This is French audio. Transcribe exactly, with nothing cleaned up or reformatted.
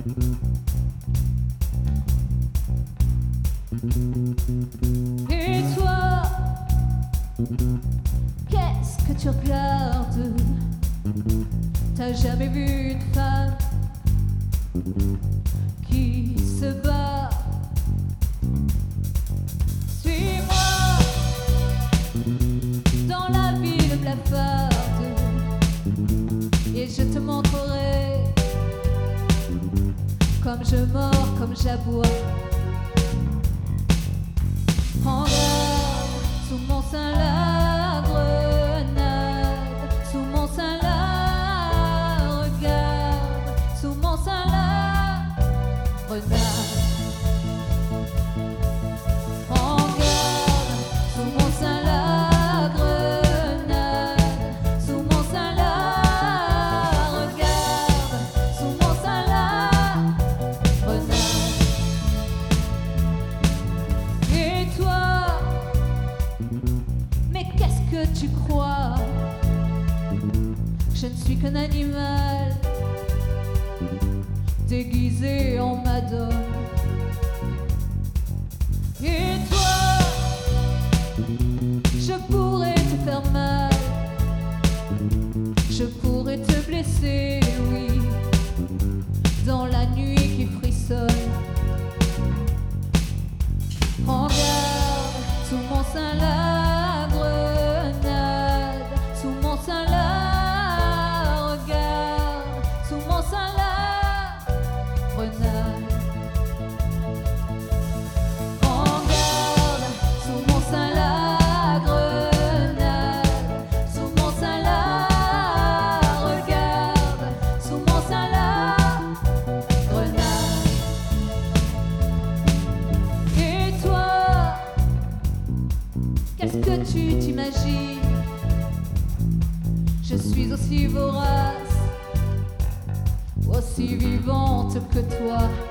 Et toi, qu'est-ce que tu regardes? T'as jamais vu une femme qui se bat? Suis-moi dans la ville blafarde et je te montrerai comme je mords, comme j'aboie. Prends garde, sous mon sein la grenade, sous mon sein la regarde, sous mon sein la grenade. Prends garde, sous mon sein la grenade, sous mon sein la regarde, sous mon sein la grenade. Et toi, mais qu'est-ce que tu crois? Je ne suis qu'un animal déguisé en madone. Et toi, je pourrais te faire mal, je pourrais te blesser, oui, dans la nuit qui frissonne. Prends garde, sous mon sein la grenade, sous mon sein la regarde, sous mon sein la grenade. Prends garde, sous mon sein la grenade, sous mon sein la regarde, sous mon sein la grenade. Et toi, qu'est-ce que tu t'imagines? Je suis aussi vorace, aussi vivante que toi.